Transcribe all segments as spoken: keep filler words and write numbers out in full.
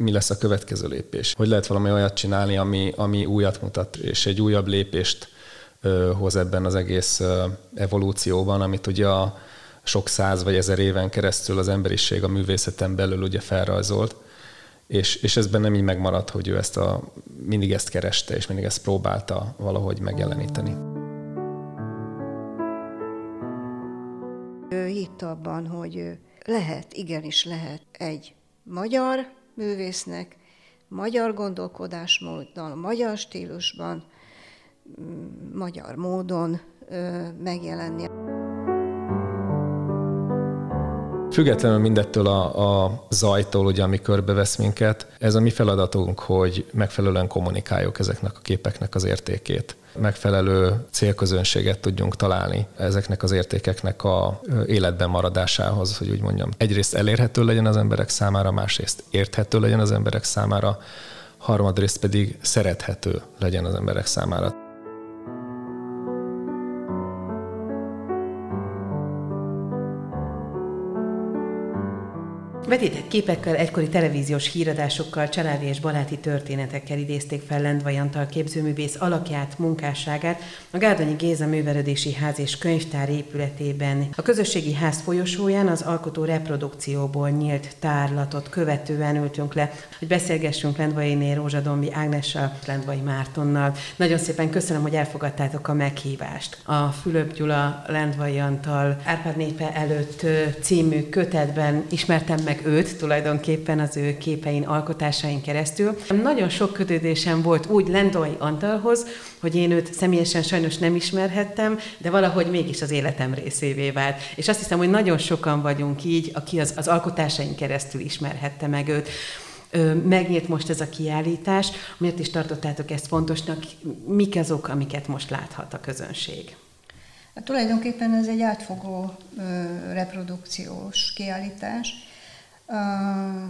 mi lesz a következő lépés. Hogy lehet valami olyat csinálni, ami, ami újat mutat, és egy újabb lépést ö, hoz ebben az egész ö, evolúcióban, amit ugye a sok száz vagy ezer éven keresztül az emberiség a művészeten belül ugye felrajzolt, és, és ez bennem így megmaradt, hogy ő ezt a, mindig ezt kereste, és mindig ezt próbálta valahogy megjeleníteni. Ő hitt abban, hogy lehet, igenis lehet egy magyar művésznek, magyar gondolkodásmóddal, magyar stílusban, magyar módon megjelenni. Függetlenül mindettől a, a zajtól, ugye, ami körbevesz minket, ez a mi feladatunk, hogy megfelelően kommunikáljuk ezeknek a képeknek az értékét. Megfelelő célközönséget tudjunk találni ezeknek az értékeknek a életben maradásához, hogy úgy mondjam. Egyrészt elérhető legyen az emberek számára, másrészt érthető legyen az emberek számára, harmadrészt pedig szerethető legyen az emberek számára. Vetített képekkel, egykori televíziós híradásokkal, családi és baráti történetekkel idézték fel Lendvai Antal képzőművész alakját, munkásságát a Gárdonyi Géza Művelődési Ház és Könyvtár épületében. A közösségi ház folyosóján az alkotó reprodukcióból nyílt tárlatot követően ültünk le, hogy beszélgessünk Lendvainé Rózsadombi Ágnessal, Lendvai Mártonnal. Nagyon szépen köszönöm, hogy elfogadtátok a meghívást. A Fülöp Gyula Lendvai Antal Árpád népe előtt című kötetben ismertem meg őt tulajdonképpen az ő képein, alkotásain keresztül. Nagyon sok kötődésem volt úgy Lendvai Antalhoz, hogy én őt személyesen sajnos nem ismerhettem, de valahogy mégis az életem részévé vált. És azt hiszem, hogy nagyon sokan vagyunk így, aki az, az alkotásain keresztül ismerhette meg őt. Megnyílt most ez a kiállítás. Miért is tartottátok ezt fontosnak? Mik azok, amiket most láthat a közönség? Hát tulajdonképpen ez egy átfogó ö, reprodukciós kiállítás. Uh,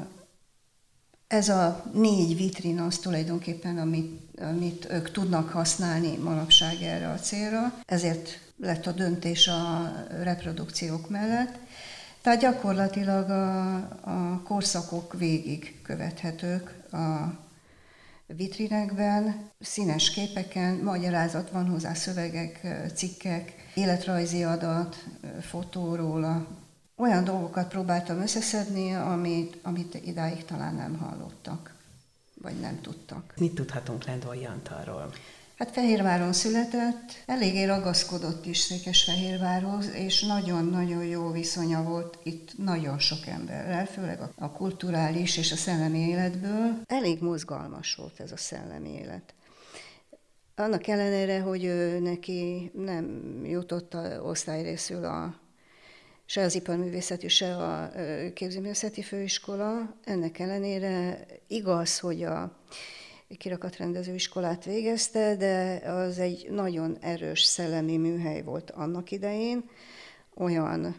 ez a négy vitrin az tulajdonképpen, amit, amit ők tudnak használni manapság erre a célra. Ezért lett a döntés a reprodukciók mellett. Tehát gyakorlatilag a, a korszakok végig követhetők a vitrinekben, színes képeken, magyarázat van hozzá, szövegek, cikkek, életrajzi adat, fotó róla. Olyan dolgokat próbáltam összeszedni, amit, amit idáig talán nem hallottak, vagy nem tudtak. Mit tudhatunk Lendvai Antalról? Hát Fehérváron született, eléggé ragaszkodott is Székesfehérvárhoz, és nagyon-nagyon jó viszonya volt itt nagyon sok emberrel, főleg a, a kulturális és a szellemi életből. Elég mozgalmas volt ez a szellemi élet. Annak ellenére, hogy ő neki nem jutott a osztályrészül a se az iparművészeti, se a képzőművészeti főiskola. Ennek ellenére igaz, hogy a kirakatrendező iskolát végezte, de az egy nagyon erős szellemi műhely volt annak idején. Olyan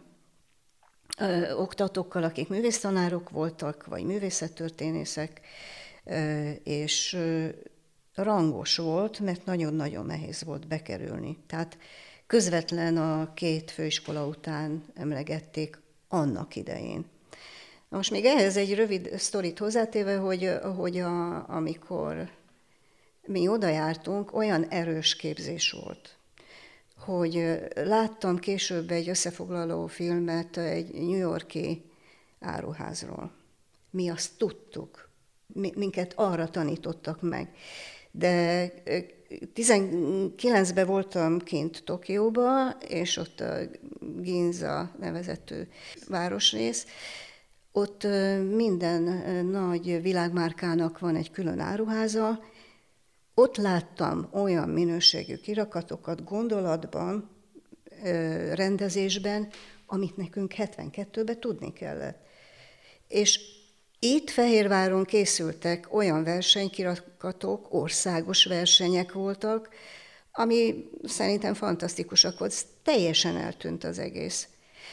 ö, oktatókkal, akik művésztanárok voltak, vagy művészettörténészek, ö, és ö, rangos volt, mert nagyon-nagyon nehéz volt bekerülni. Tehát közvetlen a két főiskola után emlegették annak idején. Most még ehhez egy rövid sztorit hozzátéve, hogy, hogy a, amikor mi oda jártunk, olyan erős képzés volt, hogy láttam később egy összefoglaló filmet egy New York-i áruházról. Mi azt tudtuk, minket arra tanítottak meg. De tizenkilencben voltam kint Tokióba, és ott a Ginza nevezetű városrész. Ott minden nagy világmárkának van egy külön áruháza. Ott láttam olyan minőségű kirakatokat gondolatban, rendezésben, amit nekünk hetvenkettőben tudni kellett. És itt Fehérváron készültek olyan versenykirakatok, országos versenyek voltak, ami szerintem fantasztikusak volt. Teljesen eltűnt az egész.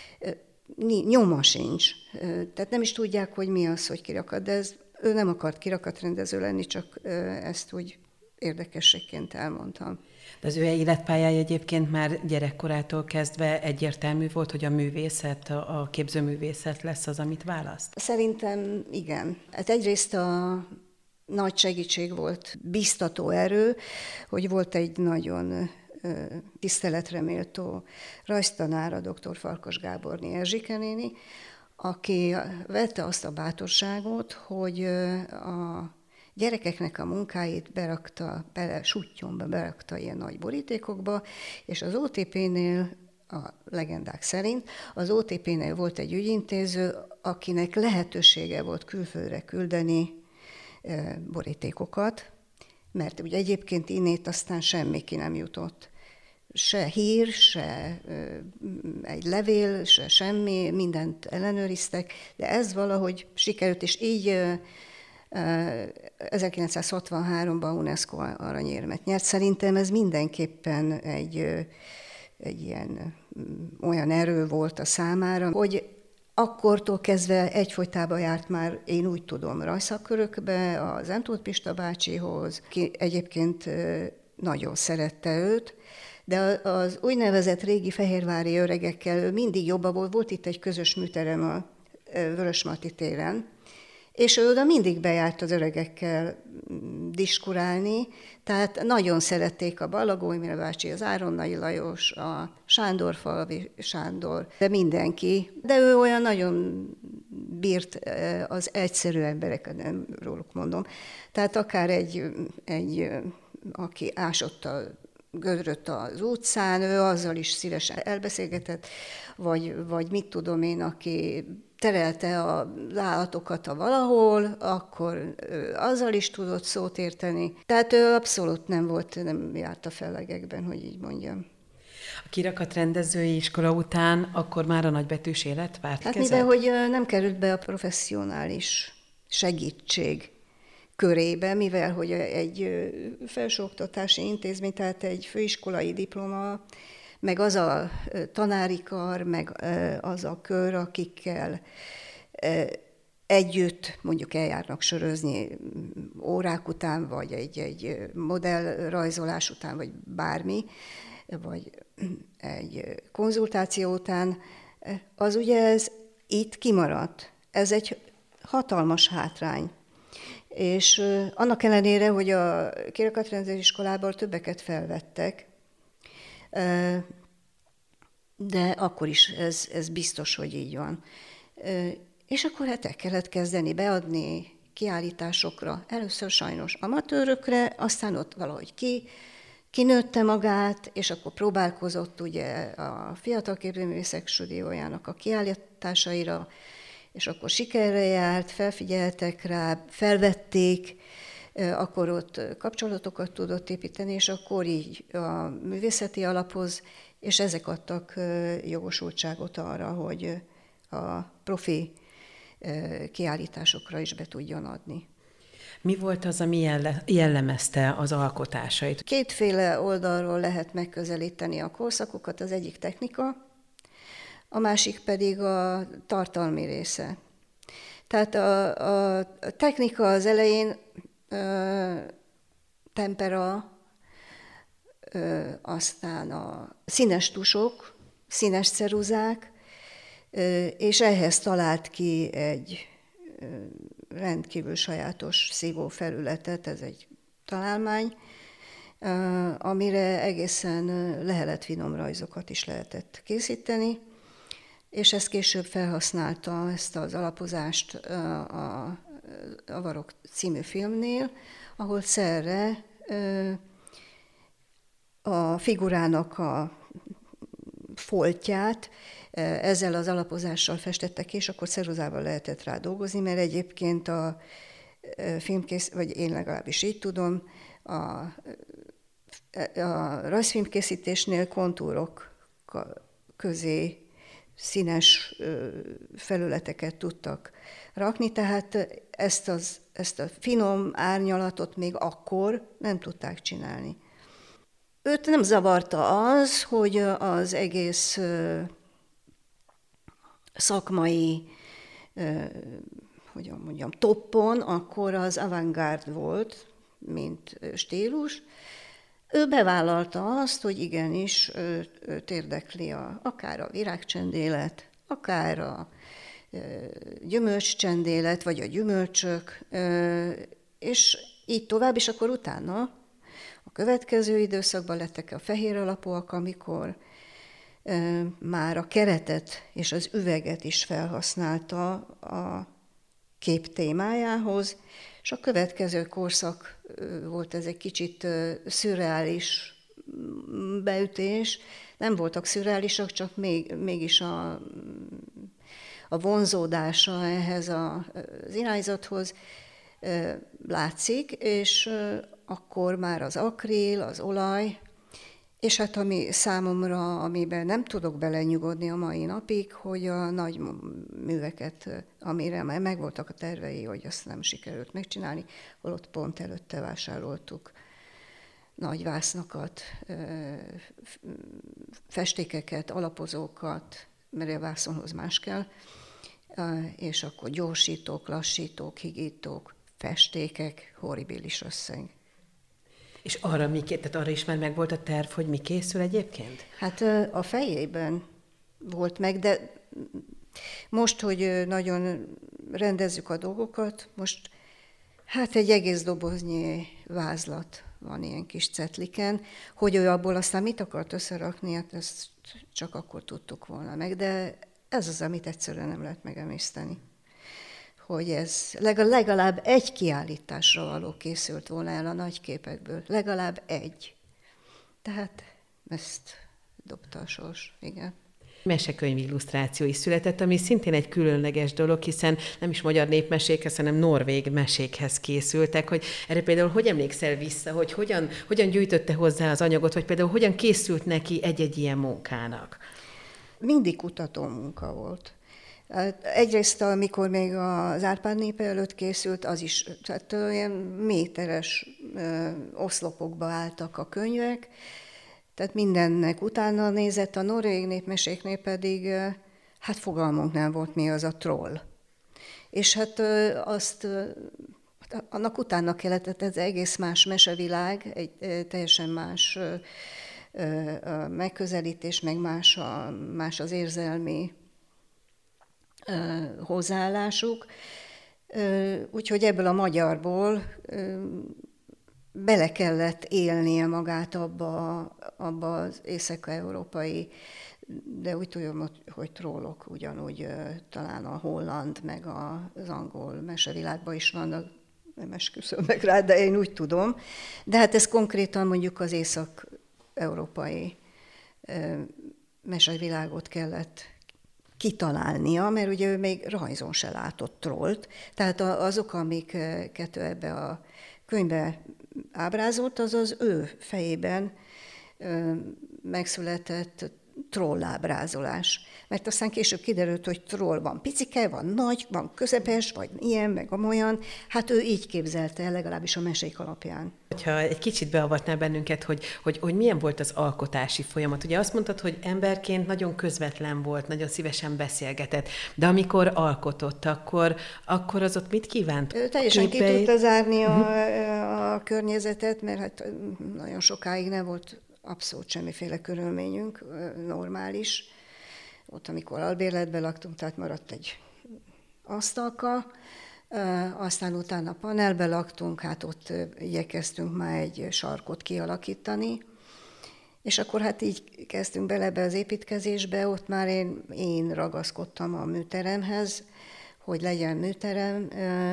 Nyoma sincs. Tehát nem is tudják, hogy mi az, hogy kirakat, de ez, ő nem akart kirakatrendező lenni, csak ezt úgy érdekességként elmondtam. De az ő életpályája egyébként már gyerekkorától kezdve egyértelmű volt, hogy a művészet, a képzőművészet lesz az, amit választ? Szerintem igen. Hát egyrészt a nagy segítség volt, biztató erő, hogy volt egy nagyon tiszteletre méltó rajztanára, dr. Farkas Gáborné Erzsike néni, aki vette azt a bátorságot, hogy a gyerekeknek a munkáit berakta, bele, suttyomba berakta ilyen nagy borítékokba, és az o té pé-nél, a legendák szerint, az o té pé-nél volt egy ügyintéző, akinek lehetősége volt külföldre küldeni borítékokat, mert ugye egyébként innét aztán semmi ki nem jutott. Se hír, se egy levél, se semmi, mindent ellenőriztek, de ez valahogy sikerült, és így ezerkilencszázhatvanháromban UNESCO aranyérmet nyert. Szerintem ez mindenképpen egy, egy ilyen olyan erő volt a számára, hogy akkortól kezdve egyfolytában járt már, én úgy tudom, rajszakkörökbe, az Entóth Pista bácsihoz, ki egyébként nagyon szerette őt, de az úgynevezett régi fehérvári öregekkel mindig jobban volt. Volt itt egy közös műterem a Vörösmarty téren, és ő oda mindig bejárt az öregekkel diskurálni, tehát nagyon szerették a Ballagó Imre bácsi, az Áronnai Lajos, a Sándorfalvi Sándor, de mindenki. De ő olyan nagyon bírt az egyszerű embereket, nem róluk mondom. Tehát akár egy, egy aki ásott a gödröt az utcán, ő azzal is szívesen elbeszélgetett, vagy, vagy mit tudom én, aki terelte az állatokat a valahol, akkor azzal is tudott szót érteni. Tehát ő abszolút nem volt, nem járt a fellegekben, hogy így mondjam. A kirakatrendezői iskola után akkor már a nagybetűs élet várt Hát kezet? mivel, hogy nem került be a professzionális segítség körébe, mivel hogy egy felsőoktatási intézmény, tehát egy főiskolai diploma, meg az a tanári kar, meg az a kör, akikkel együtt mondjuk eljárnak sörözni órák után, vagy egy, egy modellrajzolás után, vagy bármi, vagy egy konzultáció után, az ugye ez itt kimaradt. Ez egy hatalmas hátrány. És annak ellenére, hogy a kirakatrendező iskolából többeket felvettek, de akkor is ez, ez biztos, hogy így van. És akkor hát el kellett kezdeni beadni kiállításokra, először sajnos amatőrökre, aztán ott valahogy ki, kinőtte magát, és akkor próbálkozott ugye a Fiatal Képzőművészek Stúdiójának a kiállításaira, és akkor sikerre járt, felfigyeltek rá, felvették, akkor ott kapcsolatokat tudott építeni, és akkor így a művészeti alaphoz, és ezek adtak jogosultságot arra, hogy a profi kiállításokra is be tudjon adni. Mi volt az, ami jellemezte az alkotásait? Kétféle oldalról lehet megközelíteni a korszakokat, az egyik technika, a másik pedig a tartalmi része. Tehát a, a technika az elején ö, tempera, ö, aztán a színes tusok, színes ceruzák, ö, és ehhez talált ki egy ö, rendkívül sajátos szívófelületet, ez egy találmány, ö, amire egészen lehelet finom rajzokat is lehetett készíteni, és ezt később felhasználta, ezt az alapozást a Avarok című filmnél, ahol szerre a figurának a foltját ezzel az alapozással festettek, és akkor ceruzával lehetett rá dolgozni, mert egyébként a filmkész, vagy én legalábbis így tudom, a, a rajzfilmkészítésnél kontúrok közé színes felületeket tudtak rakni, tehát ezt, az, ezt a finom árnyalatot még akkor nem tudták csinálni. Őt nem zavarta az, hogy az egész szakmai, hogyan mondjam, toppon akkor az avantgárd volt, mint stílus. Ő bevállalta azt, hogy igenis őt érdekli a, akár a virágcsendélet, akár a gyümölcscsendélet, vagy a gyümölcsök, és így tovább, és akkor utána a következő időszakban lettek a fehér alapúak, amikor már a keretet és az üveget is felhasználta a kép témájához, és a következő korszak volt ez egy kicsit szürreális beütés. Nem voltak szürreálisak, csak még, mégis a, a vonzódása ehhez az irányzathoz látszik, és akkor már az akril, az olaj, és hát ami számomra, amiben nem tudok belenyugodni a mai napig, hogy a nagy műveket, amire már megvoltak a tervei, hogy azt nem sikerült megcsinálni, holott pont előtte vásároltuk nagy vásznakat, festékeket, alapozókat, mert a vászonhoz más kell, és akkor gyorsítók, lassítók, higítók, festékek, horribilis összeg. És arra, mi, tehát arra is már megvolt a terv, hogy mi készül egyébként? Hát a fejében volt meg, de most, hogy nagyon rendezzük a dolgokat, most hát egy egész doboznyi vázlat van ilyen kis cetliken, hogy ő abból aztán mit akart összerakni, hát ezt csak akkor tudtuk volna meg, de ez az, amit egyszerűen nem lehet megemészteni. Hogy ez legalább egy kiállításra való készült volna el a nagy képekből. Legalább egy. Tehát ezt dobta a sors, igen. Mesekönyv illusztráció is született, ami szintén egy különleges dolog, hiszen nem is magyar népmesékhez, hanem norvég mesékhez készültek, hogy erre például hogy emlékszel vissza, hogy hogyan, hogyan gyűjtötte hozzá az anyagot, vagy például hogyan készült neki egy-egy ilyen munkának? Mindig kutató munka volt. Egyrészt, amikor még az Árpád népe előtt készült, az is, tehát ilyen méteres ö, oszlopokba álltak a könyvek, tehát mindennek utána nézett, a norvég népmeséknél pedig, ö, hát fogalmunk nem volt, mi az a troll. És hát ö, azt, ö, annak utána kellett, ez egész más mesevilág, egy ö, teljesen más ö, ö, megközelítés, meg más, a, más az érzelmi hozzáállásuk, úgyhogy ebből a magyarból bele kellett élnie magát abba, abba az észak-európai, de úgy tudom, hogy trollok ugyanúgy talán a holland, meg az angol mesevilágban is vannak, nem esküszöm meg rá, de én úgy tudom. De hát ez konkrétan mondjuk az észak-európai mesevilágot kellett kitalálnia, mert ugye ő még rajzon se látott trollt. Tehát azok, amiket ebbe a könyvbe ábrázolt, az az ő fejében megszületett trollábrázolás. Mert aztán később kiderült, hogy troll van picike, van nagy, van közepes, vagy ilyen, meg amolyan. Hát ő így képzelte el, legalábbis a mesék alapján. Ha egy kicsit beavatnál bennünket, hogy, hogy, hogy milyen volt az alkotási folyamat. Ugye azt mondtad, hogy emberként nagyon közvetlen volt, nagyon szívesen beszélgetett, de amikor alkotott, akkor, akkor az ott mit kívánt? Ő teljesen Képei... ki tudta zárni a, uh-huh. a környezetet, mert hát nagyon sokáig nem volt abszolút semmiféle körülményünk, normális. Ott, amikor albérletben laktunk, tehát maradt egy asztalka, aztán utána panelbe laktunk, hát ott igyekeztünk már egy sarkot kialakítani, és akkor hát így kezdtünk bele be az építkezésbe, ott már én, én ragaszkodtam a műteremhez, hogy legyen műterem,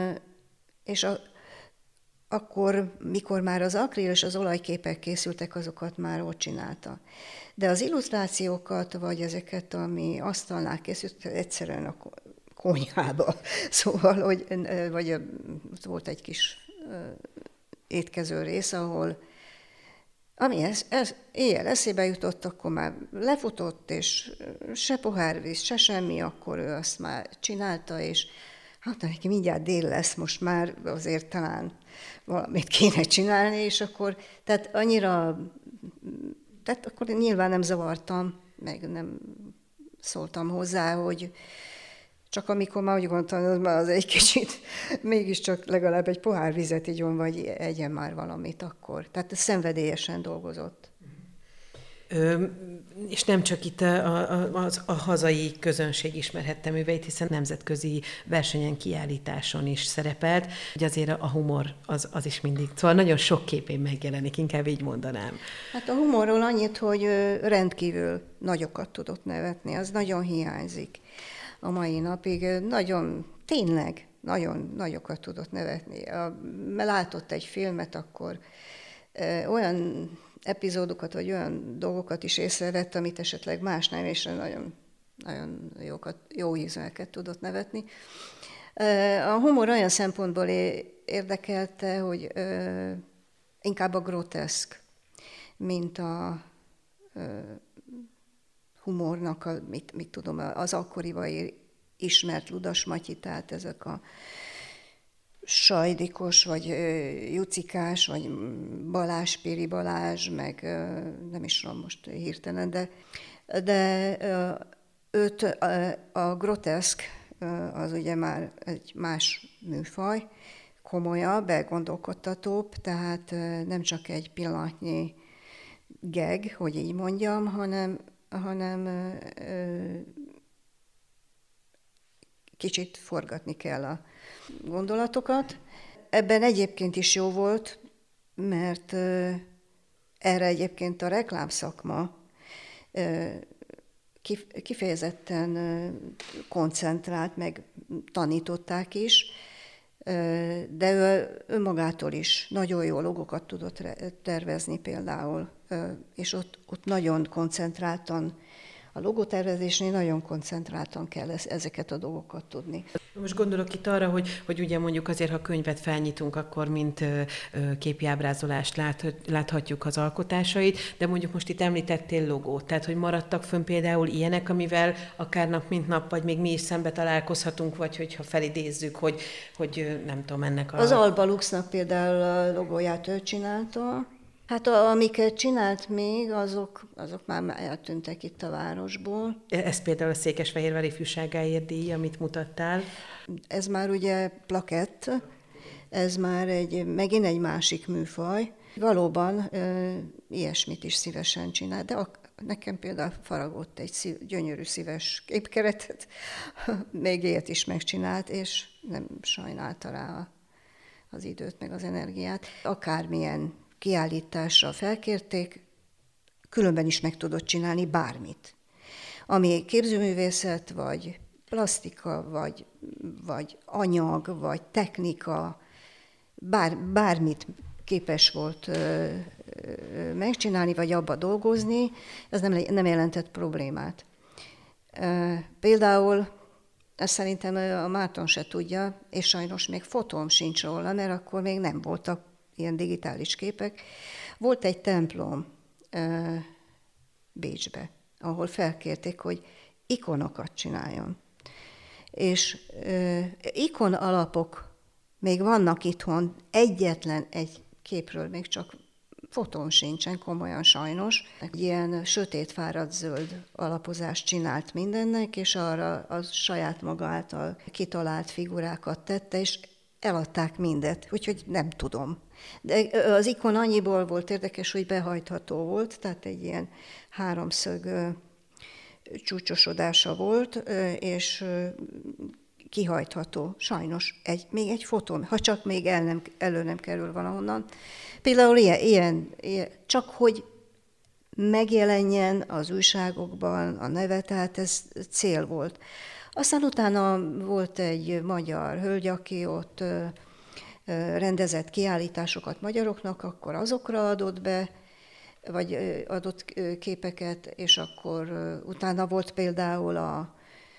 és a akkor, mikor már az akril és az olajképek készültek, azokat már ott csinálta. De az illusztrációkat, vagy ezeket, ami asztalnál készült, egyszerűen a konyhába. Szóval, hogy, vagy volt egy kis étkező rész, ahol ami ez, ez, éjjel eszébe jutott, akkor már lefutott, és se pohárvíz, se semmi, akkor ő azt már csinálta, és hát neki mindjárt dél lesz, most már azért talán valamit kéne csinálni, és akkor, tehát annyira, tehát akkor nyilván nem zavartam, meg nem szóltam hozzá, hogy Csak amikor már úgy gondoltam, az már az egy kicsit, mégiscsak legalább egy pohár vizet igyon, vagy egyen már valamit akkor. Tehát szenvedélyesen dolgozott. Ö, és nem csak itt a, a, a, a hazai közönség ismerhette műveit, hiszen nemzetközi versenyen, kiállításon is szerepelt, hogy azért a humor az, az is mindig, szóval nagyon sok képén megjelenik, inkább így mondanám. Hát a humorról annyit, hogy rendkívül nagyokat tudott nevetni, az nagyon hiányzik a mai napig. Nagyon, tényleg, nagyon nagyokat tudott nevetni. A, látott egy filmet, akkor ö, olyan epizódokat, vagy olyan dolgokat is észrevett, amit esetleg más nem, és nagyon, nagyon jókat, jó ízűeket tudott nevetni. A humor olyan szempontból érdekelte, hogy inkább a groteszk, mint a humornak, a, mit, mit tudom, az akkoriban ismert Ludas Matyi, tehát ezek a Sajdikos, vagy Jucikás, vagy Balázs, Péri Balázs, meg nem is tudom most hirtelen, de, de őt a groteszk az ugye már egy más műfaj, komolyabb, elgondolkodtatóbb, tehát nem csak egy pillanatnyi geg, hogy így mondjam, hanem, hanem kicsit forgatni kell a gondolatokat. Ebben egyébként is jó volt, mert erre egyébként a reklámszakma kifejezetten koncentrált, meg tanították is, de ő önmagától is nagyon jó logokat tudott tervezni például, és ott, ott nagyon koncentráltan, a logotervezésnél nagyon koncentráltan kell ezeket a dolgokat tudni. Most gondolok itt arra, hogy, hogy ugye mondjuk azért, ha könyvet felnyitunk, akkor mint ö, ö, képiábrázolást lát, láthatjuk az alkotásait, de mondjuk most itt említettél logót, tehát hogy maradtak fönn például ilyenek, amivel akár nap mint nap, vagy még mi is szembe találkozhatunk, vagy hogyha felidézzük, hogy, hogy nem tudom, ennek a... Az Alba Luxnak például a logóját ő csinálta. Hát amiket csinált még, azok, azok már eltűntek itt a városból. Ez például a Székesfehérvári Ifjúságáért díj, amit mutattál. Ez már ugye plakett, ez már egy, megint egy másik műfaj. Valóban ö, ilyesmit is szívesen csinál, de a, nekem például faragott egy szív, gyönyörű szíves képkeretet, még ilyet is megcsinált, és nem sajnálta rá az időt, meg az energiát. Akármilyen kiállításra felkérték, különben is meg tudott csinálni bármit. Ami képzőművészet, vagy plastika, vagy, vagy anyag, vagy technika, bár, bármit képes volt ö, ö, megcsinálni, vagy abba dolgozni, ez nem, nem jelentett problémát. Ö, például, ezt szerintem a Márton se tudja, és sajnos még fotóm sincs róla, mert akkor még nem voltak ilyen digitális képek. Volt egy templom uh, Bécsbe, ahol felkérték, hogy ikonokat csináljon. És uh, ikon alapok még vannak itthon, egyetlen egy képről még csak fotón sincsen, komolyan sajnos. Egy ilyen sötét fáradt zöld alapozást csinált mindennek, és arra az saját maga által kitalált figurákat tette, és eladták mindet, úgyhogy nem tudom. De az ikon annyiból volt érdekes, hogy behajtható volt, tehát egy ilyen háromszög ö, csúcsosodása volt, ö, és ö, kihajtható. Sajnos egy, még egy fotón, ha csak még el nem, elő nem kerül valahonnan. Például ilyen, ilyen, ilyen, csak hogy megjelenjen az újságokban a neve, tehát ez cél volt. Aztán utána volt egy magyar hölgy, aki ott ö, ö, rendezett kiállításokat magyaroknak, akkor azokra adott be, vagy ö, adott képeket, és akkor ö, utána volt például a,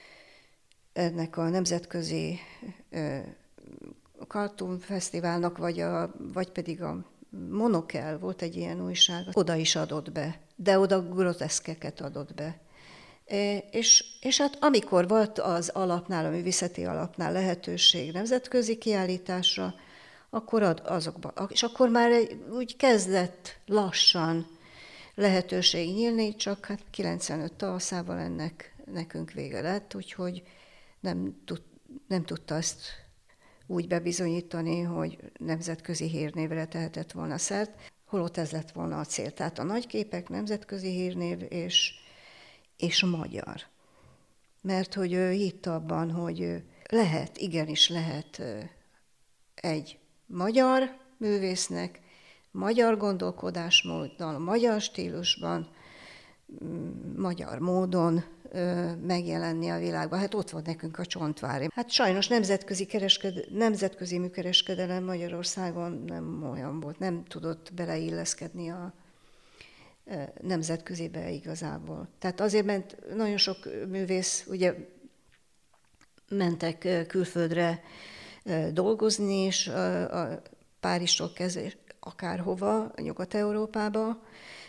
ennek a nemzetközi ö, Cartoon Fesztiválnak, vagy, a, vagy pedig a Monokel, volt egy ilyen újság, oda is adott be, de oda groteszkeket adott be. És, és hát amikor volt az alapnál, a művészeti alapnál lehetőség nemzetközi kiállításra, akkor ad, azokba, és akkor már úgy kezdett lassan lehetőség nyílni, csak hát kilencvenöt tavaszában ennek nekünk vége lett, úgyhogy nem, tud, nem tudta ezt úgy bebizonyítani, hogy nemzetközi hírnévre tehetett volna szert, holott ez lett volna a cél. Tehát a nagyképek, nemzetközi hírnév és, és magyar. Mert hogy ő hitt abban, hogy lehet, igenis lehet egy magyar művésznek, magyar gondolkodásmóddal, magyar stílusban, magyar módon megjelenni a világban. Hát ott van nekünk a Csontvári. Hát sajnos nemzetközi, keresked... nemzetközi műkereskedelem Magyarországon nem olyan volt, nem tudott beleilleszkedni a nemzetközibe igazából. Tehát azért ment nagyon sok művész, ugye mentek külföldre dolgozni, és a Párizstól kezdve akárhova, Nyugat-Európába,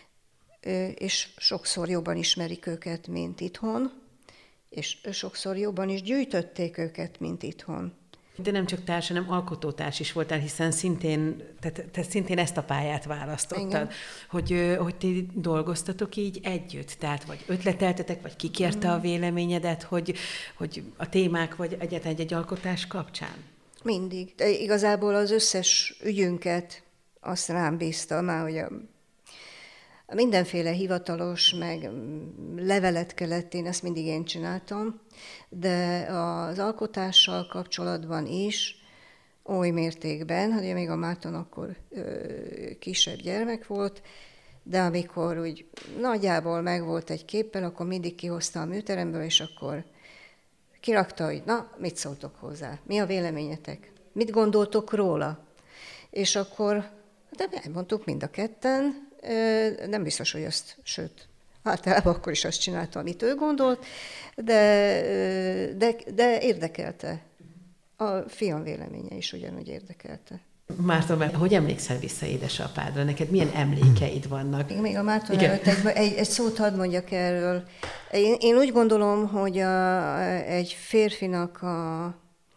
és sokszor jobban ismerik őket, mint itthon, és sokszor jobban is gyűjtötték őket, mint itthon. De nem csak társ, hanem alkotótárs is voltál, hiszen szintén, te, te szintén ezt a pályát választottad, hogy, hogy ti dolgoztatok így együtt, tehát vagy ötleteltetek, vagy kikérte mm. a véleményedet, hogy, hogy a témák, vagy egyáltalán egy alkotás kapcsán? Mindig. De igazából az összes ügyünket azt rám bízta, már hogy a mindenféle hivatalos, meg levelet kellett, én ezt mindig én csináltam, de az alkotással kapcsolatban is oly mértékben, hogy még a Márton akkor ö, kisebb gyermek volt, de amikor úgy nagyjából megvolt egy képpel, akkor mindig kihozta a műteremből, és akkor kirakta, hogy na, mit szóltok hozzá, mi a véleményetek, mit gondoltok róla? És akkor, de elmondtuk mind a ketten, nem biztos, hogy azt, sőt, általában akkor is azt csinálta, amit ő gondolt, de, de, de érdekelte. A fiam véleménye is ugyanúgy érdekelte. Márton, hogy emlékszel vissza édesapádra? Neked milyen emlékeid vannak? Még, még a Márton előtt egy, egy, egy szót hadd mondjak erről. Én, én úgy gondolom, hogy a, egy férfinak a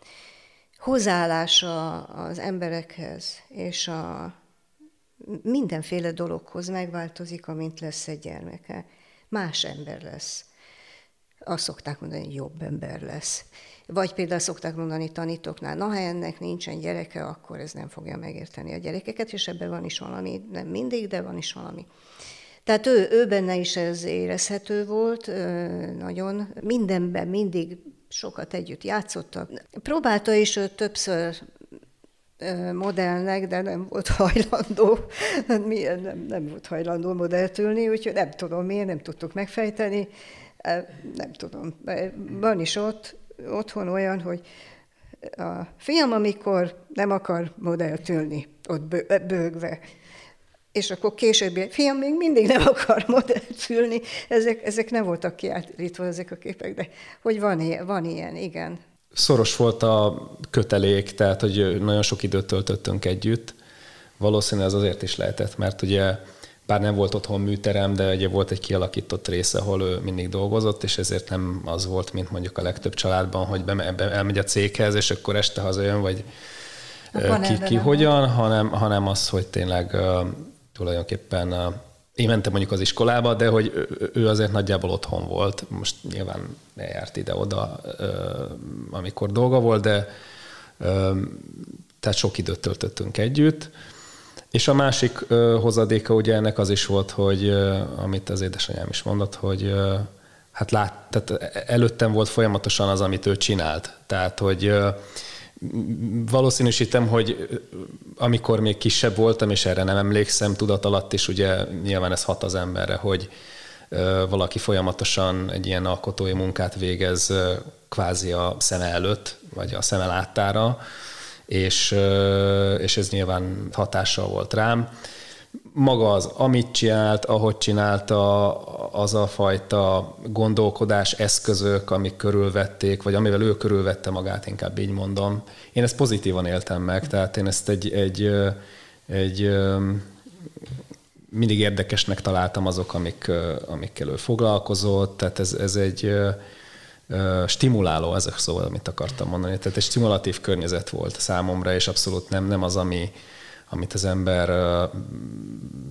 hozzáállása az emberekhez és a mindenféle dologhoz megváltozik, amint lesz egy gyermeke. Más ember lesz. Azt szokták mondani, hogy jobb ember lesz. Vagy például szokták mondani tanítóknál, na ha ennek nincsen gyereke, akkor ez nem fogja megérteni a gyerekeket, és ebben van is valami, nem mindig, de van is valami. Tehát ő, ő benne is ez érezhető volt, nagyon. Mindenben mindig sokat együtt játszottak. Próbálta is ő többször modellnek, de nem volt hajlandó, nem, nem volt hajlandó modellt ülni, úgyhogy nem tudom miért, nem tudtuk megfejteni, nem tudom. Van is ott, otthon olyan, hogy a fiam, amikor nem akar modellt ülni, ott bőgve, és akkor később, fiam még mindig nem akar modellt ülni, ezek, ezek nem voltak kiállítva ezek a képek, de hogy van ilyen, van ilyen, igen. Szoros volt a kötelék, tehát hogy nagyon sok időt töltöttünk együtt. Valószínűleg ez azért is lehetett, mert ugye bár nem volt otthon műterem, de ugye volt egy kialakított része, ahol ő mindig dolgozott, és ezért nem az volt, mint mondjuk a legtöbb családban, hogy be, be, elmegy a céghez, és akkor este hazajön, vagy ki, ki hogyan, hanem, hanem az, hogy tényleg uh, tulajdonképpen uh, én mentem mondjuk az iskolába, de hogy ő, ő azért nagyjából otthon volt. Most nyilván eljárt ide-oda, uh, amikor dolga volt, de uh, tehát sok időt töltöttünk együtt. És a másik uh, hozadéka ugye ennek az is volt, hogy uh, amit az édesanyám is mondott, hogy uh, hát lát, tehát előttem volt folyamatosan az, amit ő csinált. Tehát, hogy uh, valószínűsítem, hogy amikor még kisebb voltam, és erre nem emlékszem, tudat alatt is ugye nyilván ez hat az emberre, hogy uh, valaki folyamatosan egy ilyen alkotói munkát végez uh, kvázi a szeme előtt, vagy a szeme láttára, és, és ez nyilván hatással volt rám. Maga az, amit csinált, ahogy csinálta, az a fajta gondolkodás, eszközök, amik körülvették, vagy amivel ő körülvette magát, inkább így mondom. Én ezt pozitívan éltem meg, tehát én ezt egy, egy, egy mindig érdekesnek találtam azok, amik, amikkel ő foglalkozott, tehát ez, ez egy stimuláló, ez a szó, amit akartam mondani. Tehát egy stimulatív környezet volt számomra, és abszolút nem, nem az, ami, amit az ember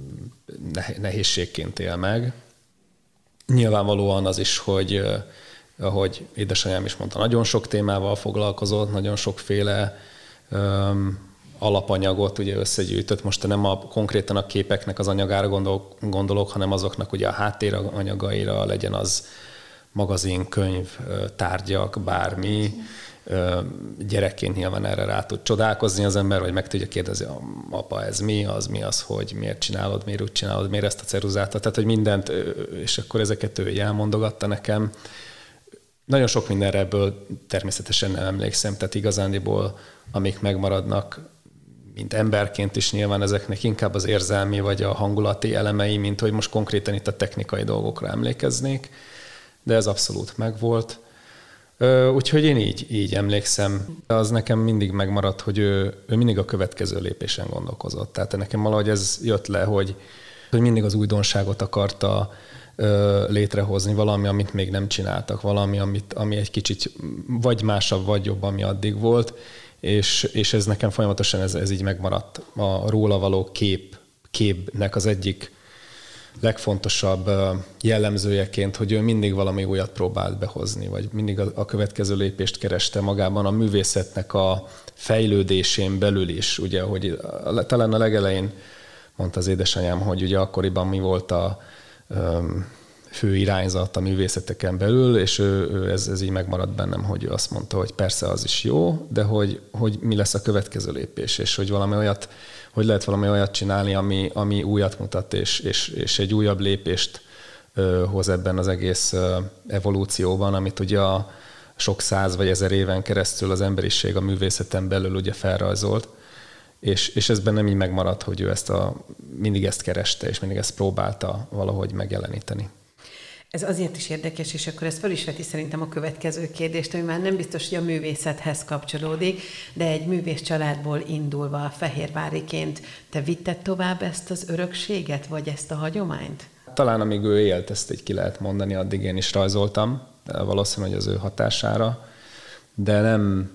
nehézségként él meg. Nyilvánvalóan az is, hogy ahogy édesanyám is mondta, nagyon sok témával foglalkozott, nagyon sokféle öm, alapanyagot ugye összegyűjtött. Most nem a, konkrétan a képeknek az anyagára gondolok, gondolok, hanem azoknak ugye a háttéranyagaira, legyen az magazin, könyv, tárgyak, bármi. Gyerekként nyilván erre rá tud csodálkozni az ember, vagy meg tudja kérdezni, apa, ez mi, az mi az, hogy miért csinálod, miért úgy csinálod, miért ezt a ceruzát, tehát hogy mindent, és akkor ezeket ő elmondogatta nekem. Nagyon sok mindenre ebből természetesen nem emlékszem, tehát igazándiból, amik megmaradnak, mint emberként is nyilván ezeknek inkább az érzelmi vagy a hangulati elemei, mint hogy most konkrétan itt a technikai dolgokra emlékeznék, de ez abszolút megvolt. Úgyhogy én így, így emlékszem. Az nekem mindig megmaradt, hogy ő, ő mindig a következő lépésen gondolkozott. Tehát nekem valahogy ez jött le, hogy, hogy mindig az újdonságot akarta ö, létrehozni, valami, amit még nem csináltak, valami, amit, ami egy kicsit vagy másabb, vagy jobb, ami addig volt, és, és ez nekem folyamatosan ez, ez így megmaradt. A róla való kép, képnek az egyik legfontosabb jellemzőjeként, hogy ő mindig valami újat próbált behozni, vagy mindig a következő lépést kereste magában a művészetnek a fejlődésén belül is. Ugye, hogy talán a legelején mondta az édesanyám, hogy ugye akkoriban mi volt a fő irányzat a művészeteken belül, és ő, ő ez, ez így megmaradt bennem, hogy ő azt mondta, hogy persze az is jó, de hogy, hogy mi lesz a következő lépés, és hogy valami olyat, hogy lehet valami olyat csinálni, ami, ami újat mutat, és, és, és egy újabb lépést ö, hoz ebben az egész ö, evolúcióban, amit ugye a sok száz vagy ezer éven keresztül az emberiség a művészeten belül ugye felrajzolt, és, és ez bennem így megmaradt, hogy ő ezt a, mindig ezt kereste, és mindig ezt próbálta valahogy megjeleníteni. Ez azért is érdekes, és akkor ez fel is veti szerintem a következő kérdést, ami már nem biztos, hogy a művészethez kapcsolódik, de egy művész családból indulva fehérváriként te vitted tovább ezt az örökséget, vagy ezt a hagyományt? Talán amíg ő élt, ezt így ki lehet mondani, addig én is rajzoltam, valószínűleg hogy az ő hatására, de nem,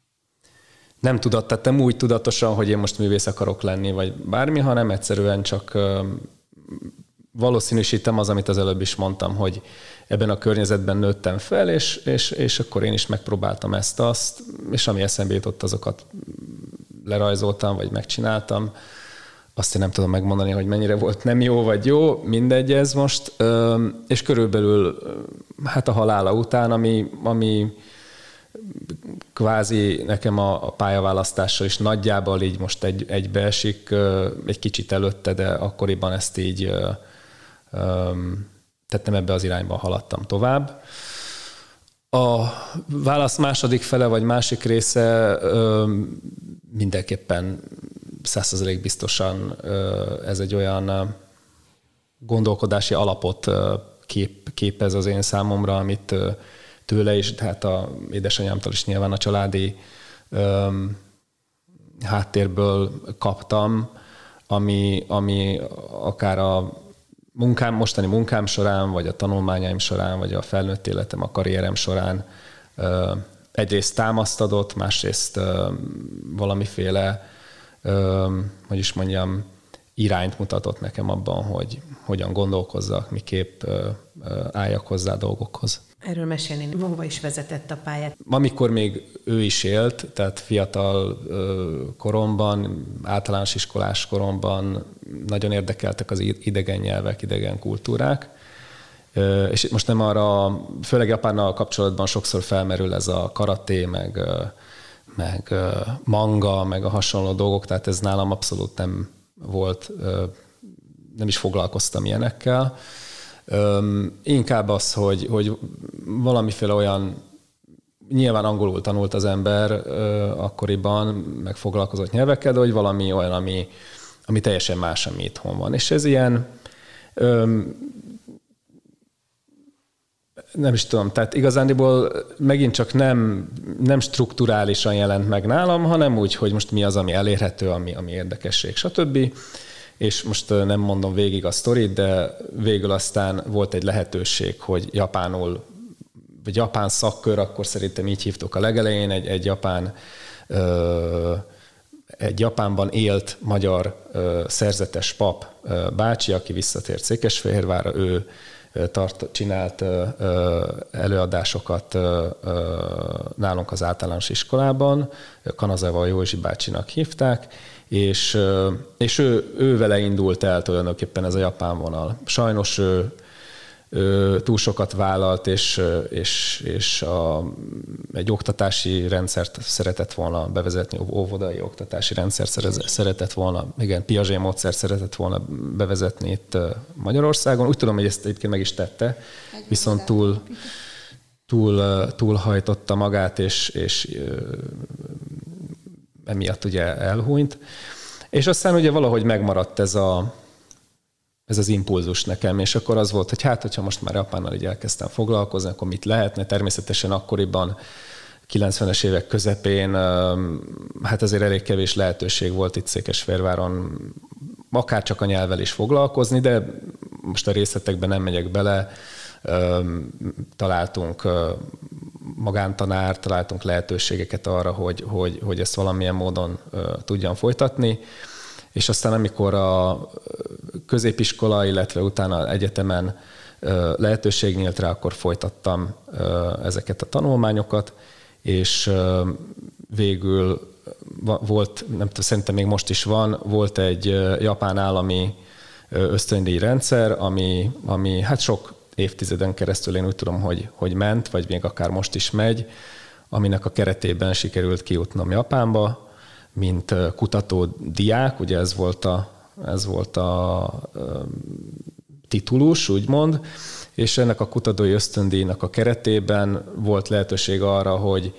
nem tudattam úgy tudatosan, hogy én most művész akarok lenni, vagy bármi, hanem egyszerűen csak valószínűsítem az, amit az előbb is mondtam, hogy ebben a környezetben nőttem fel, és, és, és akkor én is megpróbáltam ezt-azt, és ami eszembe jutott, azokat lerajzoltam, vagy megcsináltam. Azt én nem tudom megmondani, hogy mennyire volt nem jó, vagy jó, mindegy ez most. És körülbelül hát a halála után, ami, ami kvázi nekem a, a pályaválasztással is nagyjából így most egy, egybeesik, egy kicsit előtte, de akkoriban ezt így tehát nem ebbe az irányba haladtam tovább. A válasz második fele, vagy másik része mindenképpen száz százalék biztosan ez egy olyan gondolkodási alapot kép, képez az én számomra, amit tőle is, tehát a édesanyámtól is nyilván a családi háttérből kaptam, ami, ami akár a munkám, mostani munkám során, vagy a tanulmányaim során, vagy a felnőtt életem, a karrierem során egyrészt támaszt adott, másrészt valamiféle, hogy is mondjam, irányt mutatott nekem abban, hogy hogyan gondolkozzak, miképp álljak hozzá dolgokhoz. Erről mesélni, hova is vezetett a pályát? Amikor még ő is élt, tehát fiatal koromban, általános iskolás koromban nagyon érdekeltek az idegen nyelvek, idegen kultúrák. És most nem arra, főleg Japánnal kapcsolatban sokszor felmerül ez a karaté, meg, meg manga, meg a hasonló dolgok, tehát ez nálam abszolút nem volt, nem is foglalkoztam ilyenekkel. Inkább az, hogy, hogy valamiféle olyan, nyilván angolul tanult az ember akkoriban, meg foglalkozott nyelvekkel, de hogy valami olyan, ami, ami teljesen más, ami itthon van. És ez ilyen, nem is tudom, tehát igazándiból megint csak nem, nem strukturálisan jelent meg nálam, hanem úgy, hogy most mi az, ami elérhető, ami, ami érdekesség, stb. És most nem mondom végig a sztorit, de végül aztán volt egy lehetőség, hogy japánul, vagy japán szakkör, akkor szerintem így hívtuk a legelején, egy, egy japán, egy Japánban élt magyar szerzetes pap bácsi, aki visszatért Székesfehérvárra, ő tart, csinált előadásokat nálunk az általános iskolában, Kanazava Józsi bácsinak hívták, és, és ő, ő vele indult el tulajdonképpen ez a japán vonal. Sajnos ő, ő túl sokat vállalt, és, és, és a, egy oktatási rendszert szeretett volna bevezetni, óvodai oktatási rendszert szeretett volna, igen, Piaget módszert szeretett volna bevezetni itt Magyarországon. Úgy tudom, hogy ezt egyébként meg is tette, viszont túl, túl, túlhajtotta magát, és, és emiatt ugye elhúnyt. És aztán ugye valahogy megmaradt ez a ez az impulzus nekem, és akkor az volt, hogy hát, hogyha most már Japánnal így elkezdtem foglalkozni, akkor mit lehetne? Természetesen akkoriban, kilencvenes évek közepén, hát azért elég kevés lehetőség volt itt Székesfehérváron, akár csak a nyelvvel is foglalkozni, de most a részletekben nem megyek bele. Találtunk magántanár, találtunk lehetőségeket arra, hogy, hogy, hogy ezt valamilyen módon tudjam folytatni. És aztán amikor a középiskola, illetve utána egyetemen lehetőség nyílt rá, akkor folytattam ezeket a tanulmányokat, és végül volt, nem tudom, szerintem még most is van, volt egy japán állami ösztöndíj rendszer, ami, ami hát sok évtizeden keresztül én úgy tudom, hogy, hogy ment, vagy még akár most is megy, aminek a keretében sikerült kijutnom Japánba, mint kutató diák, ugye ez volt a, ez volt a titulus, úgymond, és ennek a kutatói ösztöndíjnak a keretében volt lehetőség arra, hogy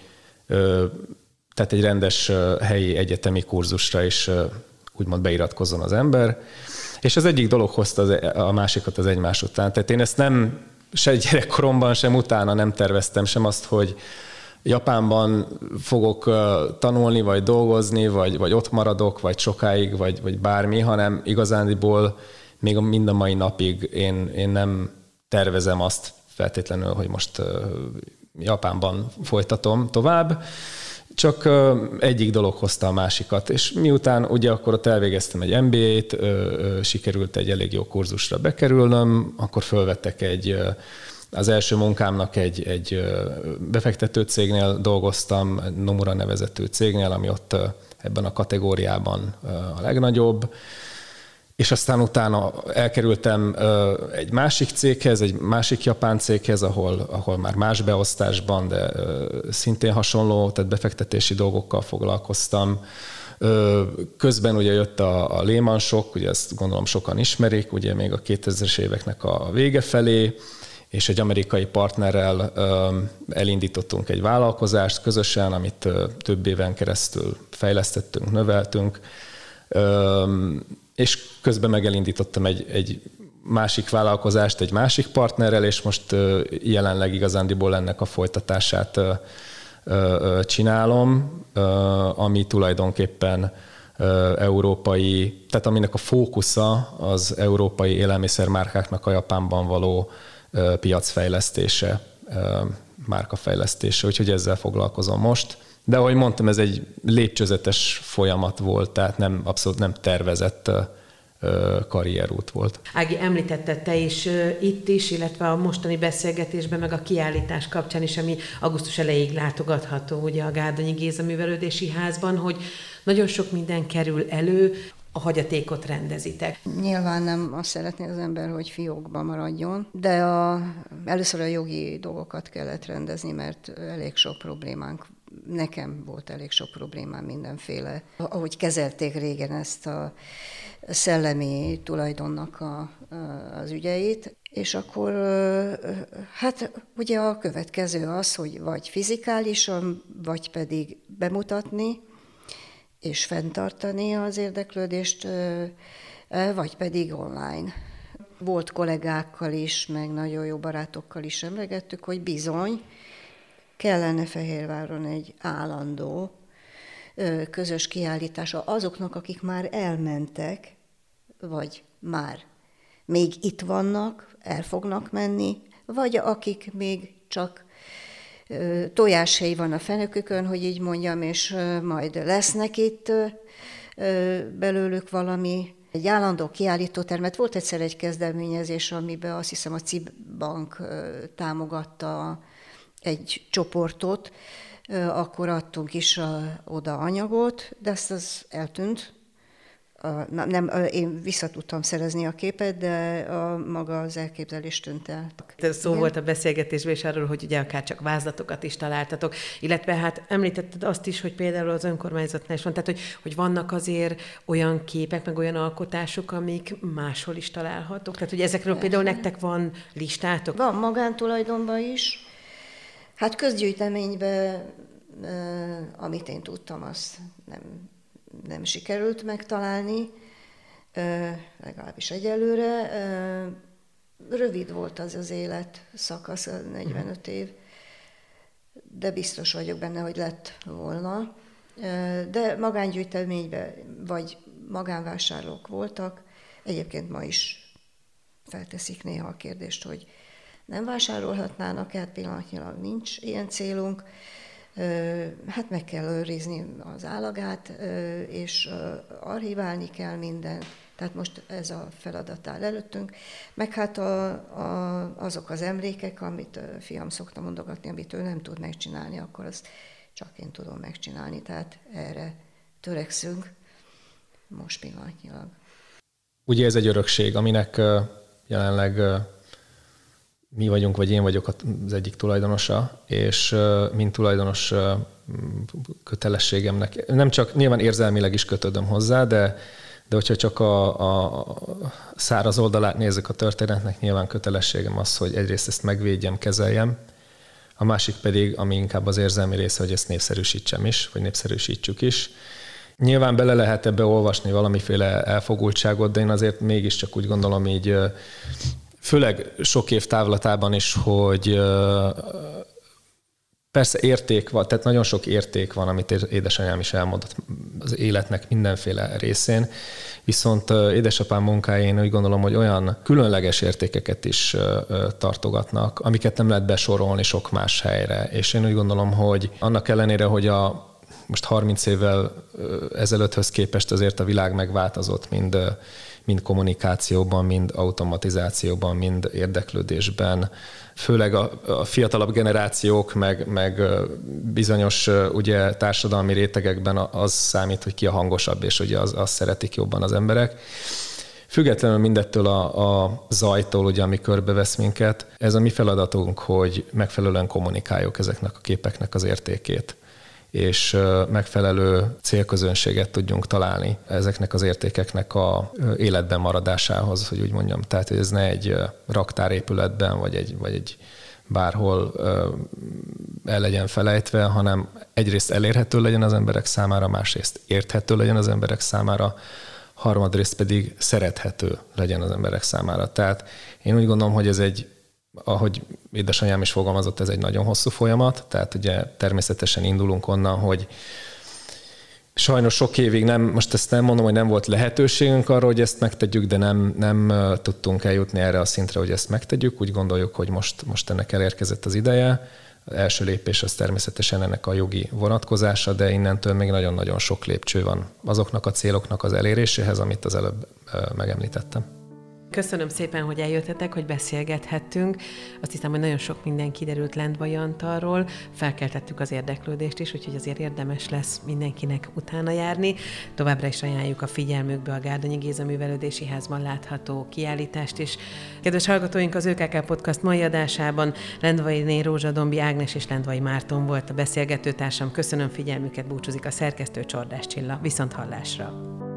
tehát egy rendes helyi egyetemi kurzusra is úgymond beiratkozzon az ember, és az egyik dolog hozta az, a másikat az egymás után. Tehát én ezt nem, se gyerekkoromban, sem utána nem terveztem, sem azt, hogy Japánban fogok tanulni, vagy dolgozni, vagy, vagy ott maradok, vagy sokáig, vagy, vagy bármi, hanem igazándiból még mind a mai napig én, én nem tervezem azt feltétlenül, hogy most Japánban folytatom tovább, csak egyik dolog hozta a másikat. És miután ugye akkor ott elvégeztem egy em bé á-t, sikerült egy elég jó kurzusra bekerülnöm, akkor fölvettek egy az első munkámnak egy, egy befektető cégnél dolgoztam, Nomura nevezetű cégnél, ami ott ebben a kategóriában a legnagyobb, és aztán utána elkerültem egy másik céghez, egy másik japán céghez, ahol, ahol már más beosztásban, de szintén hasonló, tehát befektetési dolgokkal foglalkoztam. Közben ugye jött a, a Lehman Shock, ugye ezt gondolom sokan ismerik, ugye még a kétezres éveknek a vége felé, és egy amerikai partnerrel elindítottunk egy vállalkozást közösen, amit több éven keresztül fejlesztettünk, növeltünk, és közben meg elindítottam egy, egy másik vállalkozást egy másik partnerrel, és most jelenleg igazándiból ennek a folytatását csinálom, ami tulajdonképpen európai, tehát aminek a fókusza az európai élelmiszermárkáknak a Japánban való piacfejlesztése, márkafejlesztése, úgyhogy ezzel foglalkozom most. De ahogy mondtam, ez egy lépcsőzetes folyamat volt, tehát nem, abszolút nem tervezett karrierút volt. Ági, említetted te is itt is, illetve a mostani beszélgetésben, meg a kiállítás kapcsán is, ami augusztus elejéig látogatható ugye a Gárdonyi Géza Művelődési Házban, hogy nagyon sok minden kerül elő, a hagyatékot rendezitek. Nyilván nem azt szeretné az ember, hogy fiókba maradjon, de a, először a jogi dolgokat kellett rendezni, mert elég sok problémánk, nekem volt elég sok problémám mindenféle. Ahogy kezelték régen ezt a szellemi tulajdonnak a, az ügyeit, és akkor hát ugye a következő az, hogy vagy fizikálisan, vagy pedig bemutatni, és fenntartani az érdeklődést, vagy pedig online. Volt kollégákkal is, meg nagyon jó barátokkal is emlegettük, hogy bizony kellene Fehérváron egy állandó közös kiállítása azoknak, akik már elmentek, vagy már még itt vannak, el fognak menni, vagy akik még csak tojáshéj van a fenökükön, hogy így mondjam, és majd lesznek itt belőlük valami egy állandó kiállítótermet. Volt egyszer egy kezdeményezés, amiben azt hiszem a cé i bé Bank támogatta egy csoportot, akkor adtunk is oda anyagot, de ezt az eltűnt. Na, nem, én vissza tudtam szerezni a képet, de a maga az elképzelés tűnt el. Ez szó Igen. volt a beszélgetésben is arról, hogy ugye akár csak vázlatokat is találtatok, illetve hát említetted azt is, hogy például az önkormányzatnál is van, tehát hogy, hogy vannak azért olyan képek, meg olyan alkotások, amik máshol is találhatók. Tehát, hogy ezekről Persze. például nektek van listátok? Van magántulajdonban is. Hát közgyűjteményben, amit én tudtam, azt nem... nem sikerült megtalálni, legalábbis egyelőre. Rövid volt az az élet szakasz, negyvenöt év, de biztos vagyok benne, hogy lett volna. De magángyűjteményben vagy magánvásárlók voltak. Egyébként ma is felteszik néha a kérdést, hogy nem vásárolhatnának, hát pillanatnyilag nincs ilyen célunk. Hát meg kell őrizni az állagát, és archiválni kell mindent. Tehát most ez a feladat áll előttünk. Meg hát a, a, azok az emlékek, amit a fiam szokta mondogatni, amit ő nem tud megcsinálni, akkor azt csak én tudom megcsinálni. Tehát erre törekszünk most pillanatnyilag. Ugye ez egy örökség, aminek jelenleg mi vagyunk, vagy én vagyok az egyik tulajdonosa, és mint tulajdonos kötelességemnek, nem csak nyilván érzelmileg is kötődöm hozzá, de, de hogyha csak a, a száraz oldalát nézzük a történetnek, nyilván kötelességem az, hogy egyrészt ezt megvédjem, kezeljem, a másik pedig, ami inkább az érzelmi része, hogy ezt népszerűsítsem is, vagy népszerűsítsük is. Nyilván bele lehet ebbe olvasni valamiféle elfogultságot, de én azért mégiscsak úgy gondolom így, főleg sok év távlatában is, hogy persze érték van, tehát nagyon sok érték van, amit édesanyám is elmondott az életnek mindenféle részén, viszont édesapám munkáin úgy gondolom, hogy olyan különleges értékeket is tartogatnak, amiket nem lehet besorolni sok más helyre. És én úgy gondolom, hogy annak ellenére, hogy a most harminc évvel ezelőtthöz képest azért a világ megváltozott, mind, mind kommunikációban, mind automatizációban, mind érdeklődésben. Főleg a, a fiatalabb generációk, meg, meg bizonyos ugye, társadalmi rétegekben az számít, hogy ki a hangosabb, és ugye az, azt szeretik jobban az emberek. Függetlenül mindettől a, a zajtól, ugye, ami körbevesz minket, ez a mi feladatunk, hogy megfelelően kommunikáljuk ezeknek a képeknek az értékét, és megfelelő célközönséget tudjunk találni ezeknek az értékeknek a életben maradásához, hogy úgy mondjam. Tehát, hogy ez ne egy raktárépületben, vagy egy, vagy egy bárhol el legyen felejtve, hanem egyrészt elérhető legyen az emberek számára, másrészt érthető legyen az emberek számára, harmadrészt pedig szerethető legyen az emberek számára. Tehát én úgy gondolom, hogy ez egy, ahogy édesanyám is fogalmazott, ez egy nagyon hosszú folyamat, tehát ugye természetesen indulunk onnan, hogy sajnos sok évig nem, most ezt nem mondom, hogy nem volt lehetőségünk arra, hogy ezt megtegyük, de nem, nem tudtunk eljutni erre a szintre, hogy ezt megtegyük. Úgy gondoljuk, hogy most, most ennek elérkezett az ideje. Az első lépés az természetesen ennek a jogi vonatkozása, de innentől még nagyon-nagyon sok lépcső van azoknak a céloknak az eléréséhez, amit az előbb megemlítettem. Köszönöm szépen, hogy eljöttetek, hogy beszélgethettünk. Azt hiszem, hogy nagyon sok minden kiderült Lendvai Antalról, felkeltettük az érdeklődést is, úgyhogy azért érdemes lesz mindenkinek utána járni. Továbbra is ajánljuk a figyelmükbe a Gárdonyi Géza Művelődési Házban látható kiállítást is. Kedves hallgatóink, az ÖKK Podcast mai adásában Lendvainé Rózsa Dombi Ágnes és Lendvai Márton volt a beszélgetőtársam. Köszönöm figyelmüket, búcsúzik a szerkesztő, Csordás Csilla. Viszont hallásra!